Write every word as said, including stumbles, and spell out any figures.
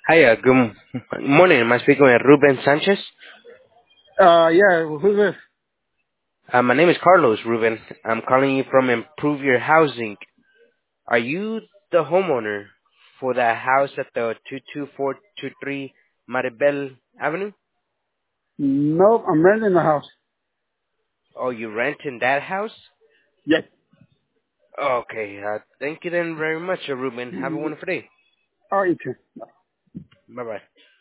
Hi, uh, good m- morning. Am I speaking with Ruben Sanchez? Uh, yeah, who's this? Uh, my name is Carlos Ruben. I'm calling you from Improve Your Housing. Are you the homeowner for that house at the two two four two three Maribel Avenue? Nope, I'm renting the house. Oh, you rent in that house? Yes. Okay, uh, thank you then very much, uh, Ruben. Have a Mm, wonderful day. All right, you too. Bye-bye.